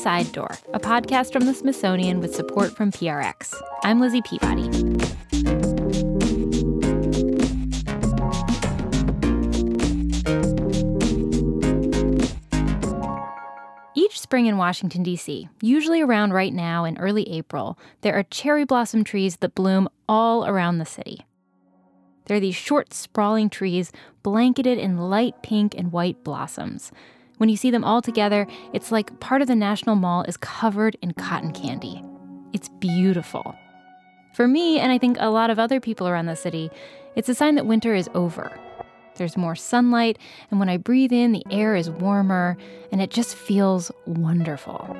Side Door, a podcast from the Smithsonian with support from PRX. I'm Lizzie Peabody. Each spring in Washington, D.C., usually around right now in early April, there are cherry blossom trees that bloom all around the city. They're these short, sprawling trees blanketed in light pink and white blossoms. When you see them all together, it's like part of the National Mall is covered in cotton candy. It's beautiful. For me, and I think a lot of other people around the city, it's a sign that winter is over. There's more sunlight, and when I breathe in, the air is warmer, and it just feels wonderful.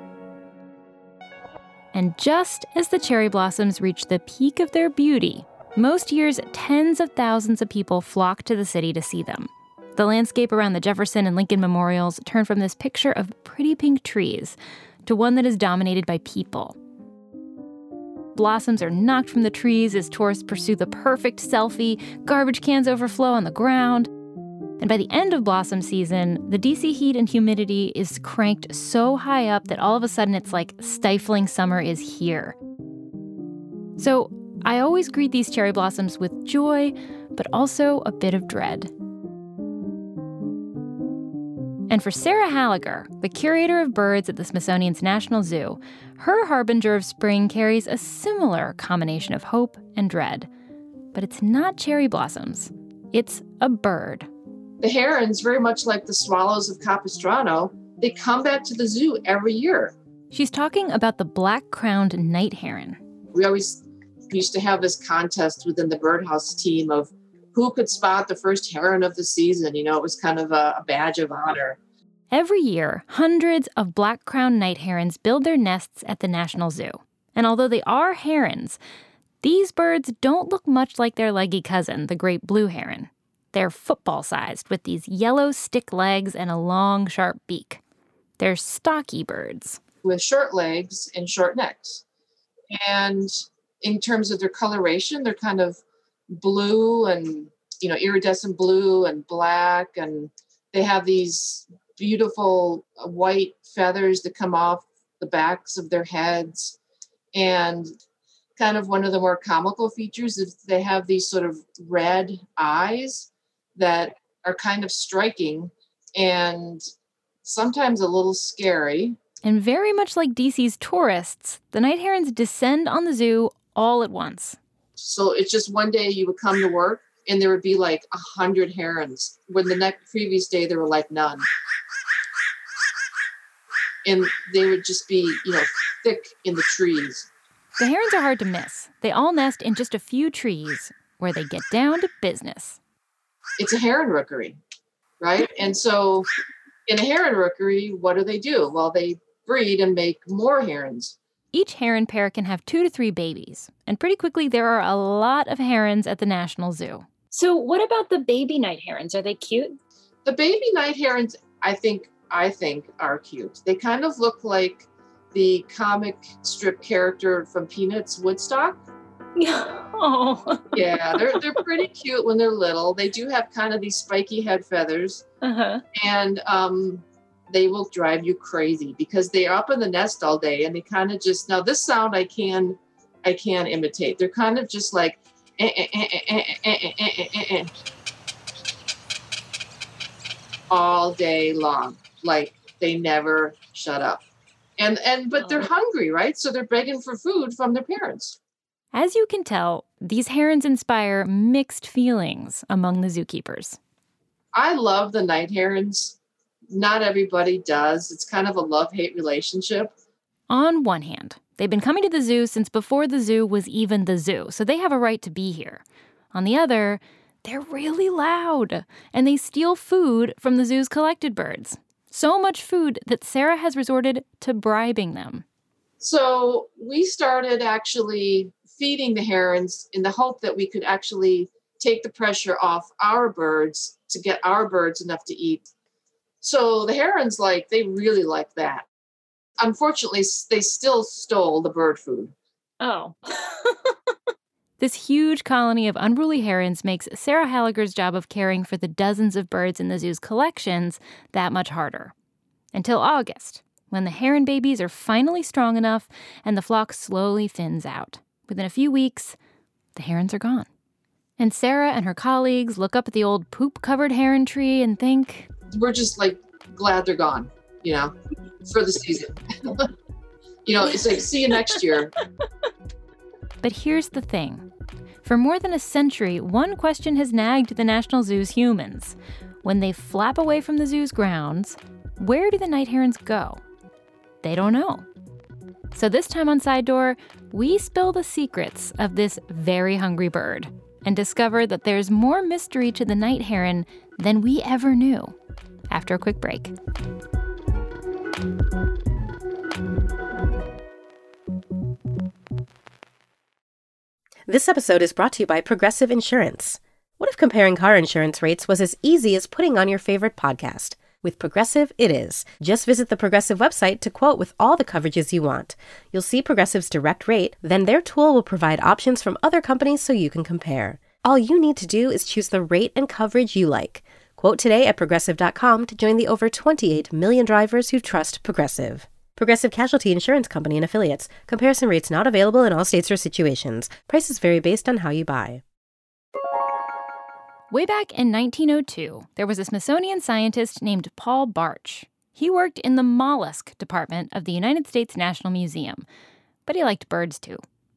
And just as the cherry blossoms reach the peak of their beauty, most years, tens of thousands of people flock to the city to see them. The landscape around the Jefferson and Lincoln memorials turn from this picture of pretty pink trees to one that is dominated by people. Blossoms are knocked from the trees as tourists pursue the perfect selfie, garbage cans overflow on the ground. And by the end of blossom season, the DC heat and humidity is cranked so high up that all of a sudden it's like stifling summer is here. So I always greet these cherry blossoms with joy, but also a bit of dread. And for Sarah Halliger, the curator of birds at the Smithsonian's National Zoo, her harbinger of spring carries a similar combination of hope and dread. But it's not cherry blossoms. It's a bird. The herons, very much like the swallows of Capistrano, they come back to the zoo every year. She's talking about the black-crowned night heron. We always used to have this contest within the birdhouse team of who could spot the first heron of the season. You know, it was kind of a badge of honor. Every year, hundreds of black-crowned night herons build their nests at the National Zoo. And although they are herons, these birds don't look much like their leggy cousin, the great blue heron. They're football-sized with these yellow stick legs and a long, sharp beak. They're stocky birds. With short legs and short necks. And in terms of their coloration, they're kind of blue and, iridescent blue and black. And they have these beautiful white feathers that come off the backs of their heads. And kind of one of the more comical features is they have these sort of red eyes that are kind of striking and sometimes a little scary. And very much like DC's tourists, the night herons descend on the zoo all at once. So it's just one day you would come to work and there would be like 100 herons, when the previous day there were like none. And they would just be, thick in the trees. The herons are hard to miss. They all nest in just a few trees where they get down to business. It's a heron rookery, right? And so in a heron rookery, what do? Well, they breed and make more herons. Each heron pair can have 2 to 3 babies. And pretty quickly, there are a lot of herons at the National Zoo. So what about the baby night herons? Are they cute? The baby night herons, I think are cute. They kind of look like the comic strip character from Peanuts, Woodstock. Oh. Yeah, they're pretty cute when they're little. They do have kind of these spiky head feathers. Uh-huh. And they will drive you crazy because they're up in the nest all day and they kind of just, now this sound I can imitate. They're kind of just like all day long. Like they never shut up. But they're hungry, right? So they're begging for food from their parents. As you can tell, these herons inspire mixed feelings among the zookeepers. I love the night herons. Not everybody does. It's kind of a love-hate relationship. On one hand, they've been coming to the zoo since before the zoo was even the zoo, so they have a right to be here. On the other, they're really loud, and they steal food from the zoo's collected birds. So much food that Sarah has resorted to bribing them. So we started actually feeding the herons in the hope that we could actually take the pressure off our birds to get our birds enough to eat. So the herons, they really like that. Unfortunately, they still stole the bird food. Oh. This huge colony of unruly herons makes Sarah Halliger's job of caring for the dozens of birds in the zoo's collections that much harder. Until August, when the heron babies are finally strong enough and the flock slowly thins out. Within a few weeks, the herons are gone. And Sarah and her colleagues look up at the old poop-covered heron tree and think, we're just like glad they're gone, for the season. It's like, see you next year. But here's the thing. For more than a century, one question has nagged the National Zoo's humans. When they flap away from the zoo's grounds, where do the night herons go? They don't know. So this time on Side Door, we spill the secrets of this very hungry bird and discover that there's more mystery to the night heron than we ever knew. After a quick break. This episode is brought to you by Progressive Insurance. What if comparing car insurance rates was as easy as putting on your favorite podcast? With Progressive, it is. Just visit the Progressive website to quote with all the coverages you want. You'll see Progressive's direct rate, then their tool will provide options from other companies so you can compare. All you need to do is choose the rate and coverage you like. Quote today at Progressive.com to join the over 28 million drivers who trust Progressive. Progressive Casualty Insurance Company and Affiliates. Comparison rates not available in all states or situations. Prices vary based on how you buy. Way back in 1902, there was a Smithsonian scientist named Paul Bartsch. He worked in the mollusk department of the United States National Museum, but he liked birds too.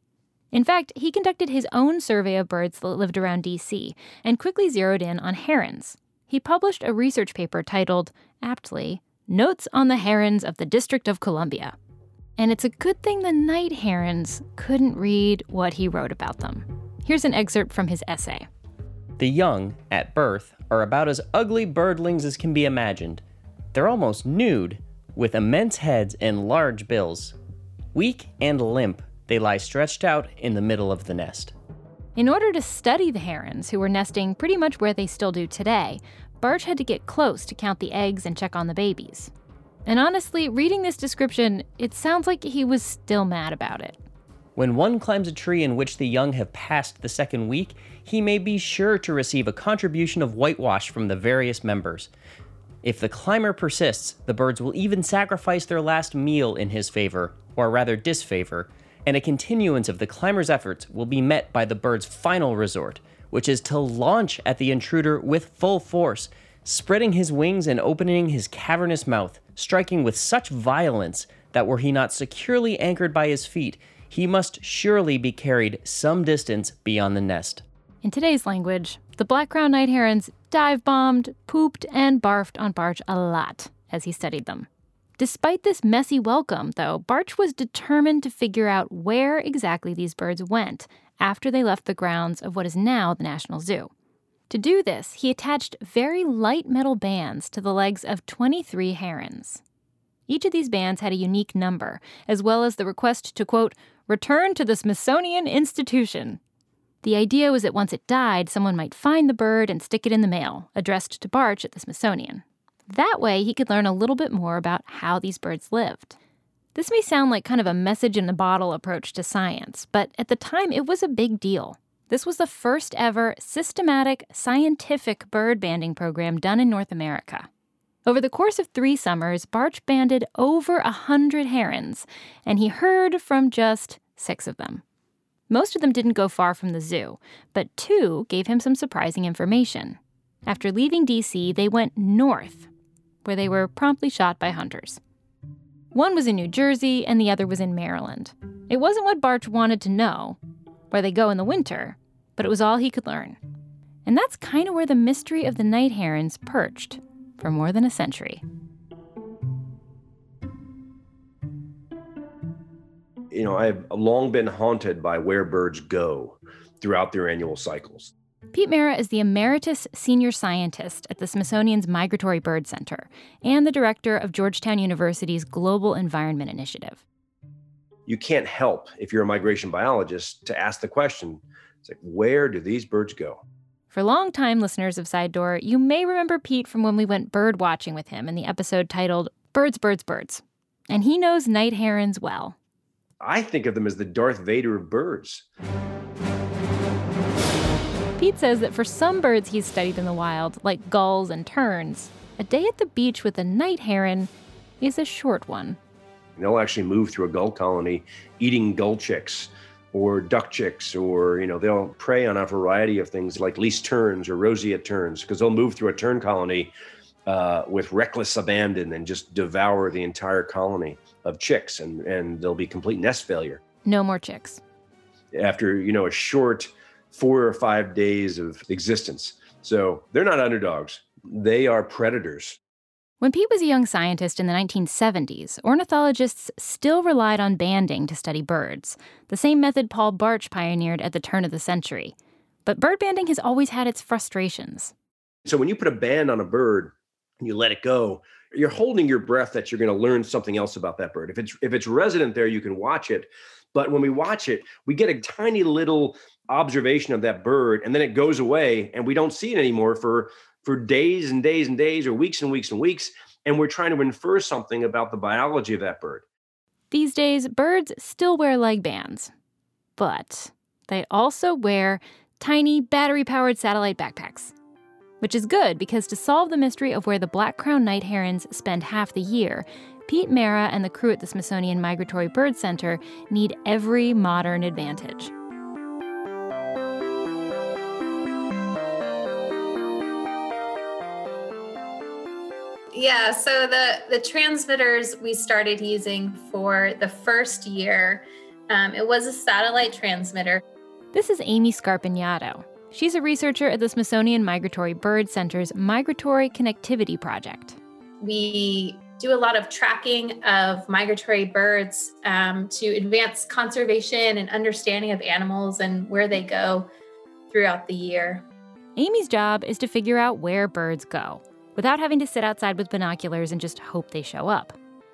In fact, he conducted his own survey of birds that lived around D.C. and quickly zeroed in on herons. He published a research paper titled, aptly, Notes on the Herons of the District of Columbia. And it's a good thing the night herons couldn't read what he wrote about them. Here's an excerpt from his essay. The young, at birth, are about as ugly birdlings as can be imagined. They're almost nude, with immense heads and large bills. Weak and limp, they lie stretched out in the middle of the nest. In order to study the herons, who were nesting pretty much where they still do today, Bartsch had to get close to count the eggs and check on the babies. And honestly, reading this description, it sounds like he was still mad about it. When one climbs a tree in which the young have passed the second week, he may be sure to receive a contribution of whitewash from the various members. If the climber persists, the birds will even sacrifice their last meal in his favor, or rather disfavor, and a continuance of the climber's efforts will be met by the bird's final resort, which is to launch at the intruder with full force, spreading his wings and opening his cavernous mouth, striking with such violence that were he not securely anchored by his feet, he must surely be carried some distance beyond the nest. In today's language, the black-crowned night herons dive-bombed, pooped, and barfed on Bartsch a lot as he studied them. Despite this messy welcome, though, Bartsch was determined to figure out where exactly these birds went after they left the grounds of what is now the National Zoo. To do this, he attached very light metal bands to the legs of 23 herons. Each of these bands had a unique number, as well as the request to, quote, return to the Smithsonian Institution. The idea was that once it died, someone might find the bird and stick it in the mail, addressed to Bartsch at the Smithsonian. That way, he could learn a little bit more about how these birds lived. This may sound like kind of a message-in-a-bottle approach to science, but at the time, it was a big deal. This was the first ever systematic scientific bird banding program done in North America. Over the course of 3 summers, Bartsch banded over 100 herons, and he heard from just 6 of them. Most of them didn't go far from the zoo, but 2 gave him some surprising information. After leaving D.C., they went north, where they were promptly shot by hunters. One was in New Jersey, and the other was in Maryland. It wasn't what Bartsch wanted to know, where they go in the winter, but it was all he could learn. And that's kind of where the mystery of the night herons perched for more than a century. I've long been haunted by where birds go throughout their annual cycles. Pete Mara is the emeritus senior scientist at the Smithsonian's Migratory Bird Center and the director of Georgetown University's Global Environment Initiative. You can't help, if you're a migration biologist, to ask the question, it's like, where do these birds go? For longtime listeners of Side Door, you may remember Pete from when we went bird watching with him in the episode titled Birds, Birds, Birds. And he knows night herons well. I think of them as the Darth Vader of birds. Pete says that for some birds he's studied in the wild, like gulls and terns, a day at the beach with a night heron is a short one. And they'll actually move through a gull colony eating gull chicks or duck chicks, or, they'll prey on a variety of things like least terns or roseate terns, because they'll move through a tern colony with reckless abandon and just devour the entire colony of chicks, and there'll be complete nest failure. No more chicks. After, a short 4 or 5 days of existence. So they're not underdogs. They are predators. When Pete was a young scientist in the 1970s, ornithologists still relied on banding to study birds, the same method Paul Bartsch pioneered at the turn of the century. But bird banding has always had its frustrations. So when you put a band on a bird and you let it go, you're holding your breath that you're going to learn something else about that bird. If it's resident there, you can watch it. But when we watch it, we get a tiny little observation of that bird, and then it goes away, and we don't see it anymore for days and days and days, or weeks and weeks and weeks. And we're trying to infer something about the biology of that bird. These days, birds still wear leg bands. But they also wear tiny battery-powered satellite backpacks. Which is good, because to solve the mystery of where the black-crowned night herons spend half the year, Pete Mara and the crew at the Smithsonian Migratory Bird Center need every modern advantage. Yeah, so the transmitters we started using for the first year, it was a satellite transmitter. This is Amy Scarpignato. She's a researcher at the Smithsonian Migratory Bird Center's Migratory Connectivity Project. We do a lot of tracking of migratory birds to advance conservation and understanding of animals and where they go throughout the year. Amy's job is to figure out where birds go, without having to sit outside with binoculars and just hope they show up.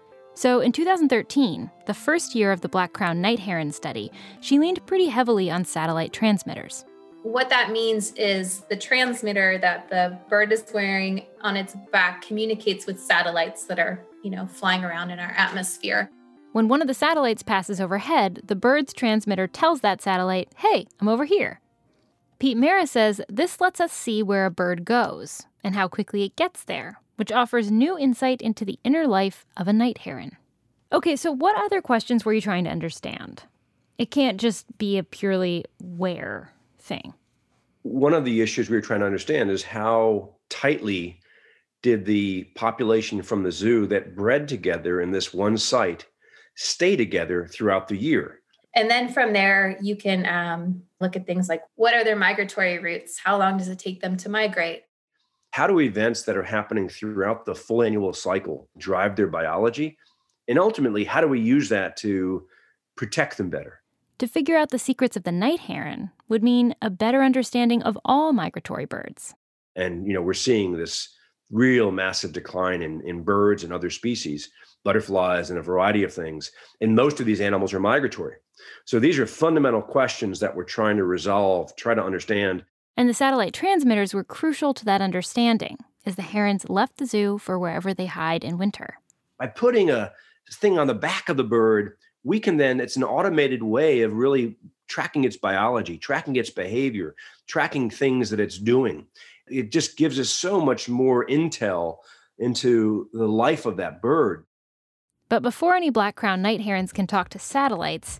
So in 2013, the first year of the black-crowned night heron study, she leaned pretty heavily on satellite transmitters. What that means is the transmitter that the bird is wearing on its back communicates with satellites that are, flying around in our atmosphere. When one of the satellites passes overhead, the bird's transmitter tells that satellite, "Hey, I'm over here." Pete Mara says this lets us see where a bird goes and how quickly it gets there, which offers new insight into the inner life of a night heron. Okay, so what other questions were you trying to understand? It can't just be a purely where thing. One of the issues we were trying to understand is how tightly did the population from the zoo that bred together in this one site stay together throughout the year? And then from there, you can look at things like, what are their migratory routes? How long does it take them to migrate? How do events that are happening throughout the full annual cycle drive their biology? And ultimately, how do we use that to protect them better? To figure out the secrets of the night heron would mean a better understanding of all migratory birds. And, we're seeing this real massive decline in birds and other species, butterflies and a variety of things. And most of these animals are migratory. So these are fundamental questions that we're trying to resolve, try to understand. And the satellite transmitters were crucial to that understanding, as the herons left the zoo for wherever they hide in winter. By putting a thing on the back of the bird, we can then, it's an automated way of really tracking its biology, tracking its behavior, tracking things that it's doing. It just gives us so much more intel into the life of that bird. But before any black-crowned night herons can talk to satellites,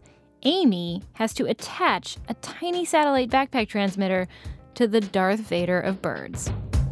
Amy has to attach a tiny satellite backpack transmitter to the Darth Vader of birds.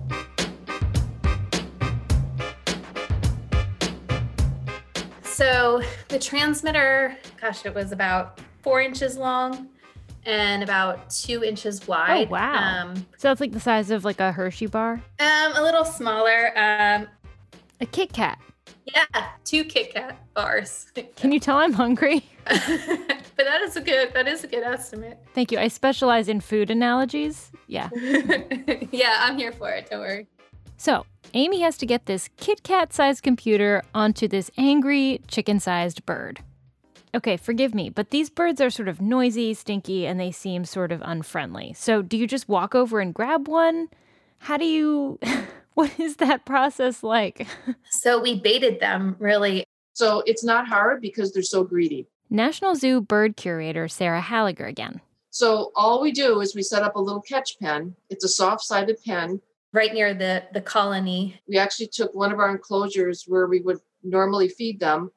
So the transmitter, it was about 4 inches long and about 2 inches wide. Oh, wow. So it's like the size of like a Hershey bar? A little smaller. A Kit Kat. Yeah, 2 Kit Kat bars. Can you tell I'm hungry? But that is a good estimate. Thank you. I specialize in food analogies. Yeah. Yeah, I'm here for it. Don't worry. So Amy has to get this Kit Kat-sized computer onto this angry, chicken-sized bird. Okay, forgive me, but these birds are sort of noisy, stinky, and they seem sort of unfriendly. So do you just walk over and grab one? How do you... What is that process like? So we baited them, really. So it's not hard because they're so greedy. National Zoo bird curator Sarah Halliger again. So all we do is we set up a little catch pen. It's a soft-sided pen. Right near the colony. We actually took one of our enclosures where we would normally feed them,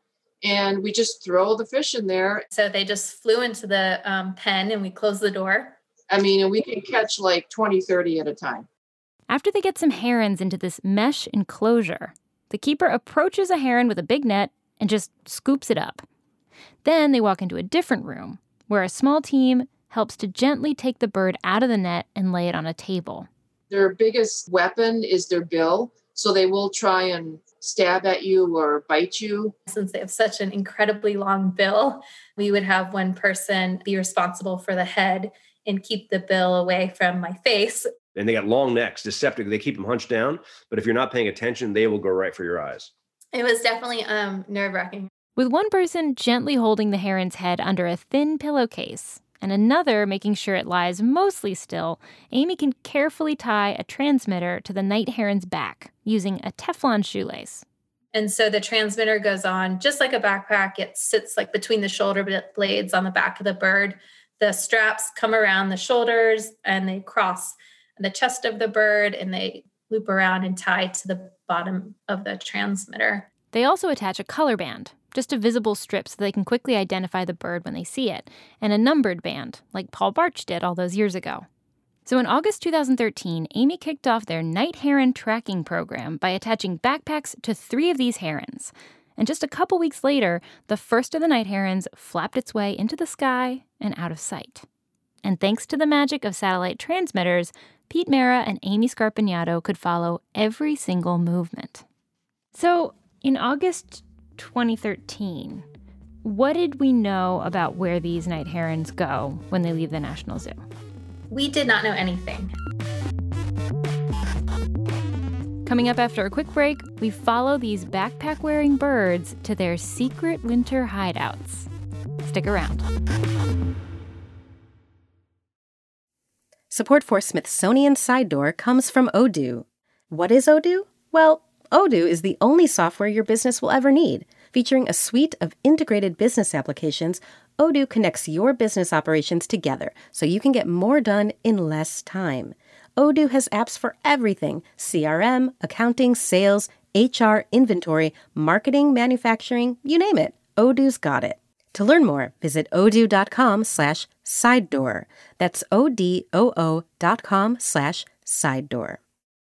and we just throw the fish in there. So they just flew into the pen and we closed the door. I mean, and we can catch like 20, 30 at a time. After they get some herons into this mesh enclosure, the keeper approaches a heron with a big net and just scoops it up. Then they walk into a different room where a small team helps to gently take the bird out of the net and lay it on a table. Their biggest weapon is their bill, so they will try and stab at you or bite you. Since they have such an incredibly long bill, we would have one person be responsible for the head and keep the bill away from my face. And they got long necks, deceptive. They keep them hunched down, but if you're not paying attention, they will go right for your eyes. It was definitely nerve-wracking. With one person gently holding the heron's head under a thin pillowcase and another making sure it lies mostly still, Amy can carefully tie a transmitter to the night heron's back using a Teflon shoelace. And so the transmitter goes on just like a backpack. It sits like between the shoulder blades on the back of the bird. The straps come around the shoulders and they cross the chest of the bird and they loop around and tie to the bottom of the transmitter. They also attach a color band, just a visible strip so they can quickly identify the bird when they see it, and a numbered band, like Paul Barch did all those years ago. So in August 2013, Amy kicked off their night heron tracking program by attaching backpacks to 3 of these herons. And just a couple weeks later, the first of the night herons flapped its way into the sky and out of sight. And thanks to the magic of satellite transmitters, Pete Mara and Amy Scarpignato could follow every single movement. So in August 2013, what did we know about where these night herons go when they leave the National Zoo? We did not know anything. Coming up after a quick break, we follow these backpack-wearing birds to their secret winter hideouts. Stick around. Support for Smithsonian Side Door comes from Odoo. What is Odoo? Well, Odoo is the only software your business will ever need. Featuring a suite of integrated business applications, Odoo connects your business operations together so you can get more done in less time. Odoo has apps for everything: CRM, accounting, sales, HR, inventory, marketing, manufacturing, you name it. Odoo's got it. To learn more, visit odoo.com/sidedoor. That's odoo.com/sidedoor.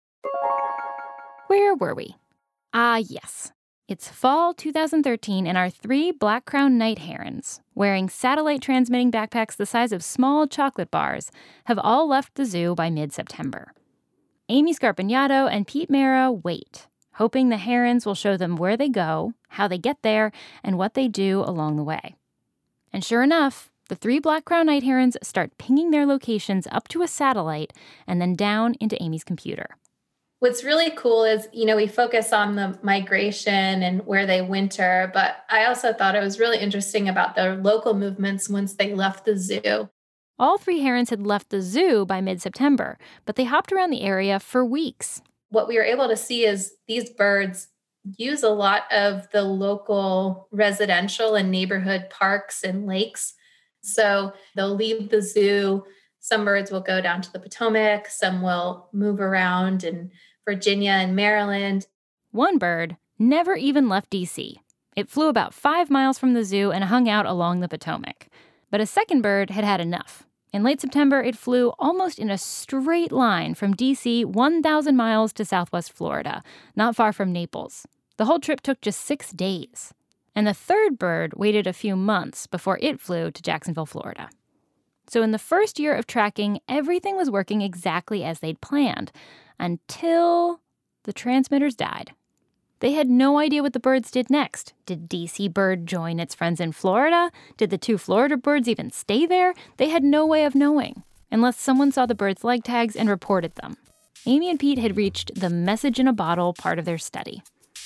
Where were we? Yes. It's fall 2013, and our 3 black-crowned night herons, wearing satellite transmitting backpacks the size of small chocolate bars, have all left the zoo by mid-September. Amy Scarpignato and Pete Mara wait, hoping the herons will show them where they go, how they get there, and what they do along the way. And sure enough, the 3 black-crowned night herons start pinging their locations up to a satellite and then down into Amy's computer. What's really cool is, we focus on the migration and where they winter, but I also thought it was really interesting about their local movements once they left the zoo. All 3 herons had left the zoo by mid-September, but they hopped around the area for weeks. What we were able to see is these birds use a lot of the local residential and neighborhood parks and lakes. So they'll leave the zoo. Some birds will go down to the Potomac. Some will move around in Virginia and Maryland. One bird never even left D.C. It flew about 5 miles from the zoo and hung out along the Potomac. But a second bird had had enough. In late September, it flew almost in a straight line from D.C. 1,000 miles to southwest Florida, not far from Naples. The whole trip took just 6 days. And the third bird waited a few months before it flew to Jacksonville, Florida. So in the first year of tracking, everything was working exactly as they'd planned, until the transmitters died. They had no idea what the birds did next. Did D.C. bird join its friends in Florida? Did the 2 Florida birds even stay there? They had no way of knowing, unless someone saw the birds' leg tags and reported them. Amy and Pete had reached the message in a bottle part of their study.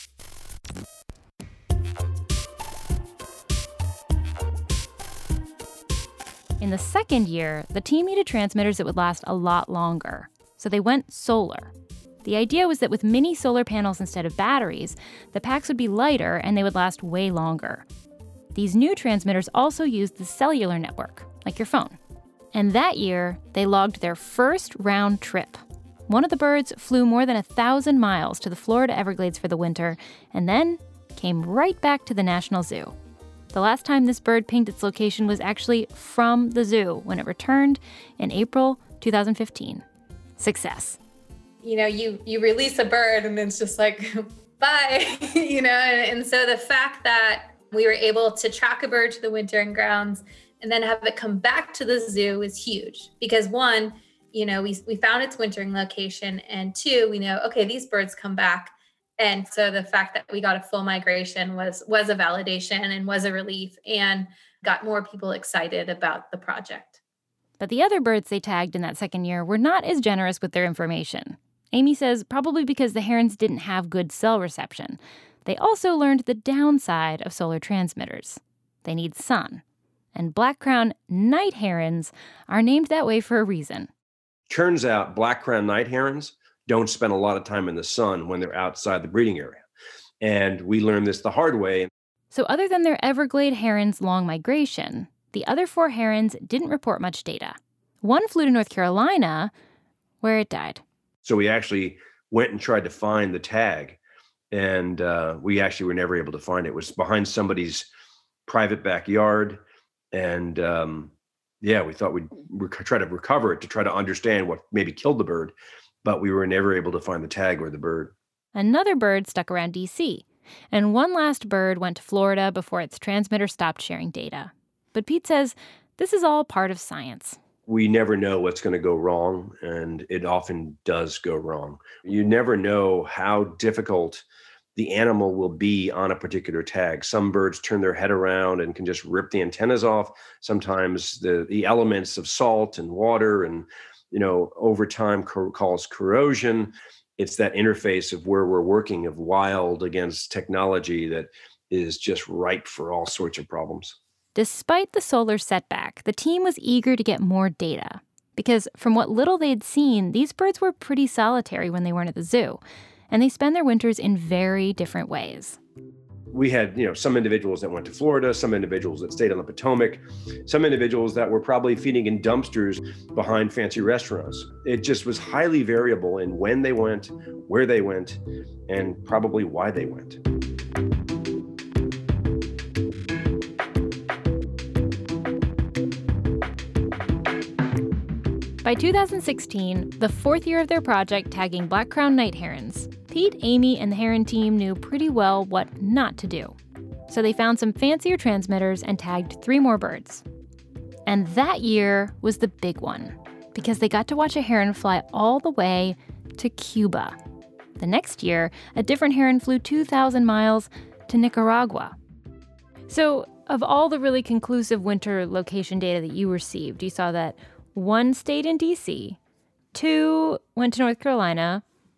In the second year, the team needed transmitters that would last a lot longer, so they went solar. The idea was that with mini solar panels instead of batteries, the packs would be lighter and they would last way longer. These new transmitters also used the cellular network, like your phone. And that year, they logged their first round trip. One of the birds flew more than 1,000 miles to the Florida Everglades for the winter, and then came right back to the National Zoo. The last time this bird pinged its location was actually from the zoo when it returned in April 2015. Success. You release a bird and it's just like, bye, and so the fact that we were able to track a bird to the wintering grounds and then have it come back to the zoo is huge because one, we found its wintering location, and two, we know, okay, these birds come back. And so the fact that we got a full migration was a validation and was a relief and got more people excited about the project. But the other birds they tagged in that second year were not as generous with their information. Amy says probably because the herons didn't have good cell reception. They also learned the downside of solar transmitters. They need sun. And black-crowned night herons are named that way for a reason. Turns out black-crowned night herons don't spend a lot of time in the sun when they're outside the breeding area. And we learned this the hard way. So other than their Everglade herons' long migration, the other 4 herons didn't report much data. One flew to North Carolina, where it died. So we actually went and tried to find the tag, and we actually were never able to find it. It was behind somebody's private backyard, and we thought we'd try to recover it to try to understand what maybe killed the bird, but we were never able to find the tag or the bird. Another bird stuck around D.C., and one last bird went to Florida before its transmitter stopped sharing data. But Pete says this is all part of science. We never know what's going to go wrong, and it often does go wrong. You never know how difficult the animal will be on a particular tag. Some birds turn their head around and can just rip the antennas off. Sometimes the elements of salt and water and, over time cause corrosion. It's that interface of where we're working of wild against technology that is just ripe for all sorts of problems. Despite the solar setback, the team was eager to get more data. Because from what little they'd seen, these birds were pretty solitary when they weren't at the zoo. And they spend their winters in very different ways. We had, some individuals that went to Florida, some individuals that stayed on the Potomac, some individuals that were probably feeding in dumpsters behind fancy restaurants. It just was highly variable in when they went, where they went, and probably why they went. By 2016, the 4th year of their project tagging black-crowned night herons, Pete, Amy, and the heron team knew pretty well what not to do. So they found some fancier transmitters and tagged 3 more birds. And that year was the big one, because they got to watch a heron fly all the way to Cuba. The next year, a different heron flew 2,000 miles to Nicaragua. So of all the really conclusive winter location data that you received, you saw that 1 stayed in D.C., 2 went to North Carolina,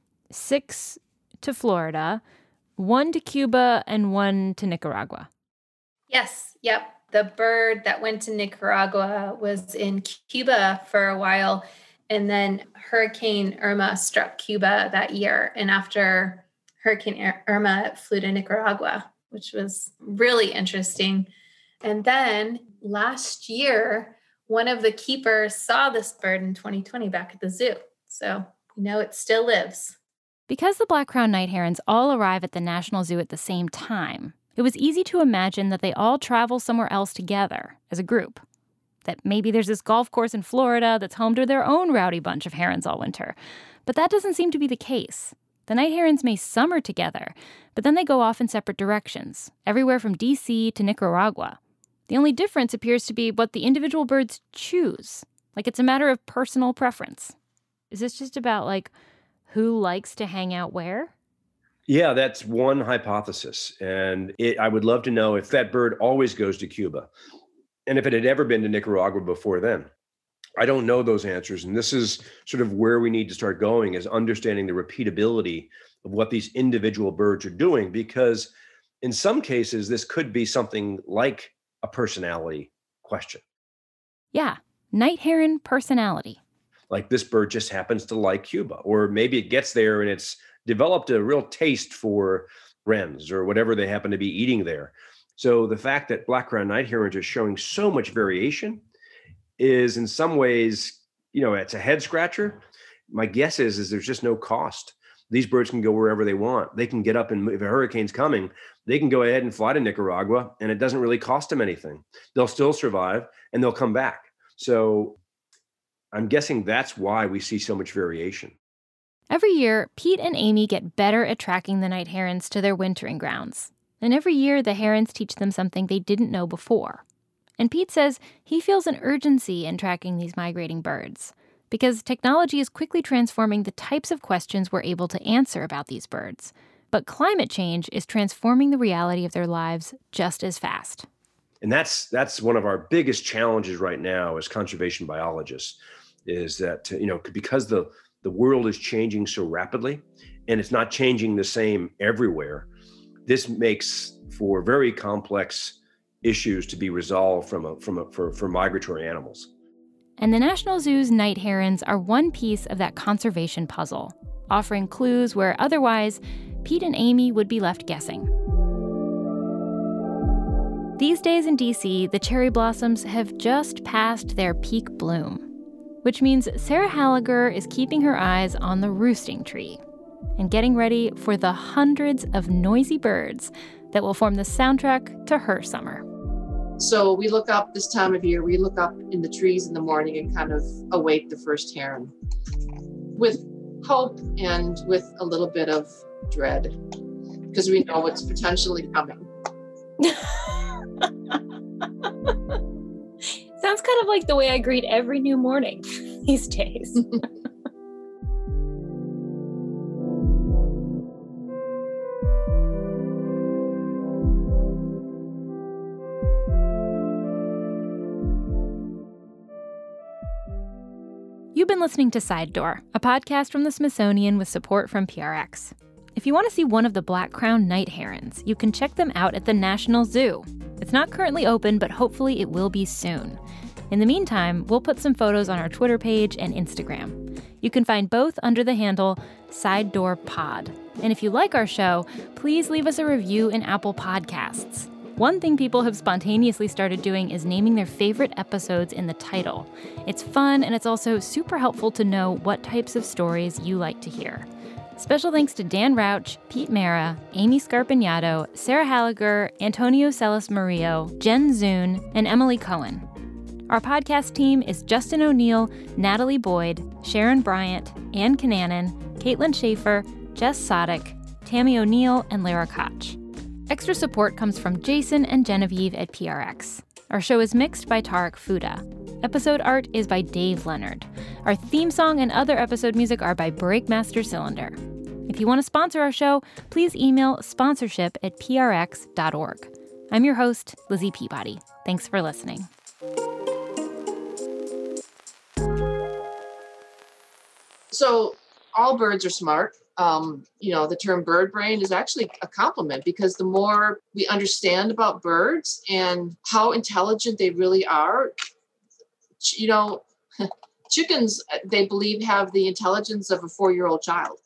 6 to Florida, 1 to Cuba, and 1 to Nicaragua. Yes, yep. The bird that went to Nicaragua was in Cuba for a while, and then Hurricane Irma struck Cuba that year. And after Hurricane Irma, it flew to Nicaragua, which was really interesting. And then last year, one of the keepers saw this bird in 2020 back at the zoo. So, it still lives. Because the black-crowned night herons all arrive at the National Zoo at the same time, it was easy to imagine that they all travel somewhere else together as a group. That maybe there's this golf course in Florida that's home to their own rowdy bunch of herons all winter. But that doesn't seem to be the case. The night herons may summer together, but then they go off in separate directions, everywhere from D.C. to Nicaragua. The only difference appears to be what the individual birds choose. Like it's a matter of personal preference. Is this just about, who likes to hang out where? Yeah, that's one hypothesis. And I would love to know if that bird always goes to Cuba and if it had ever been to Nicaragua before then. I don't know those answers. And this is sort of where we need to start going, is understanding the repeatability of what these individual birds are doing, because in some cases, this could be something like a personality question. Yeah, night heron personality. Like this bird just happens to like Cuba, or maybe it gets there and it's developed a real taste for wrens or whatever they happen to be eating there. So the fact that black-crowned night herons are showing so much variation is in some ways, it's a head scratcher. My guess is there's just no cost these birds can go wherever they want. They can get up and if a hurricane's coming, they can go ahead and fly to Nicaragua, and it doesn't really cost them anything. They'll still survive and they'll come back. So I'm guessing that's why we see so much variation. Every year, Pete and Amy get better at tracking the night herons to their wintering grounds. And every year, the herons teach them something they didn't know before. And Pete says he feels an urgency in tracking these migrating birds because technology is quickly transforming the types of questions we're able to answer about these birds. But climate change is transforming the reality of their lives just as fast. And that's one of our biggest challenges right now as conservation biologists is that, because the world is changing so rapidly and it's not changing the same everywhere, this makes for very complex issues to be resolved for migratory animals. And the National Zoo's night herons are one piece of that conservation puzzle, offering clues where otherwise Pete and Amy would be left guessing. These days in DC, the cherry blossoms have just passed their peak bloom, which means Sarah Halliger is keeping her eyes on the roosting tree and getting ready for the hundreds of noisy birds that will form the soundtrack to her summer. So we look up this time of year, we look up in the trees in the morning and kind of await the first heron with hope and with a little bit of dread because we know what's potentially coming. Sounds kind of like the way I greet every new morning these days. You've been listening to Side Door, a podcast from the Smithsonian with support from PRX. If you want to see one of the black-crowned night herons, you can check them out at the National Zoo. It's not currently open, but hopefully it will be soon. In the meantime, we'll put some photos on our Twitter page and Instagram. You can find both under the handle Side Door Pod. And if you like our show, please leave us a review in Apple Podcasts. One thing people have spontaneously started doing is naming their favorite episodes in the title. It's fun, and it's also super helpful to know what types of stories you like to hear. Special thanks to Dan Rauch, Pete Mara, Amy Scarpignato, Sarah Halliger, Antonio Celis Murillo, Jen Zune, and Emily Cohen. Our podcast team is Justin O'Neill, Natalie Boyd, Sharon Bryant, Ann Cananan, Caitlin Schaefer, Jess Sodick, Tammy O'Neill, and Lara Koch. Extra support comes from Jason and Genevieve at PRX. Our show is mixed by Tarek Fuda. Episode art is by Dave Leonard. Our theme song and other episode music are by Breakmaster Cylinder. If you want to sponsor our show, please email sponsorship@prx.org. I'm your host, Lizzie Peabody. Thanks for listening. So all birds are smart. The term bird brain is actually a compliment because the more we understand about birds and how intelligent they really are, chickens, they believe, have the intelligence of a 4-year-old child.